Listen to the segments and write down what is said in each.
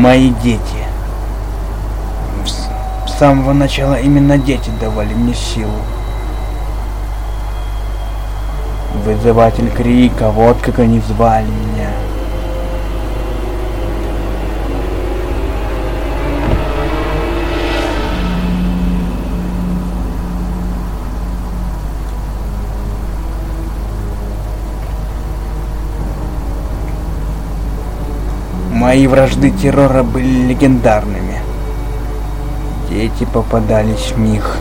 Мои дети. С самого начала именно дети давали мне силу. Вызыватель крика, вот как они звали меня. Мои вражды террора были легендарными. Дети попадались в них.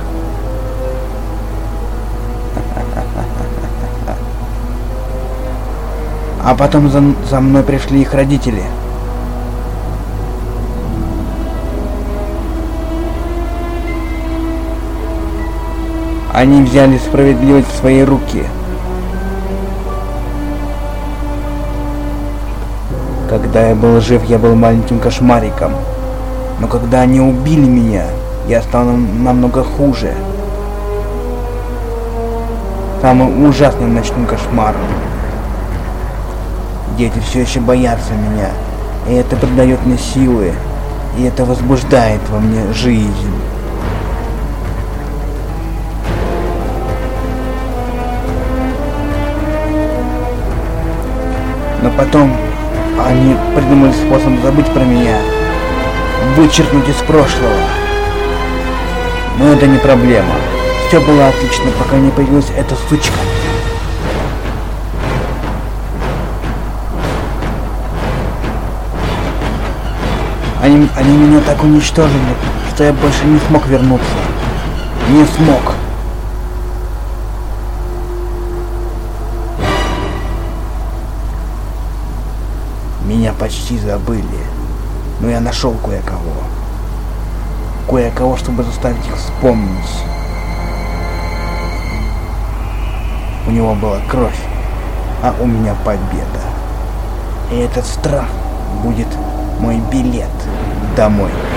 А потом за мной пришли их родители. Они взяли справедливость в свои руки. Когда я был жив, я был маленьким кошмариком. Но когда они убили меня, я стал намного хуже. Самым ужасным ночным кошмаром. Дети все еще боятся меня, и это придает мне силы, и это возбуждает во мне жизнь. Но потом они придумали способ забыть про меня, вычеркнуть из прошлого. Но это не проблема. Все было отлично, пока не появилась эта сучка. Они меня так уничтожили, что я больше не смог вернуться. Не смог. Меня почти забыли, но я нашел кое-кого. Кое-кого, чтобы заставить их вспомнить. У него была кровь, а у меня победа. И этот страх будет мой билет домой.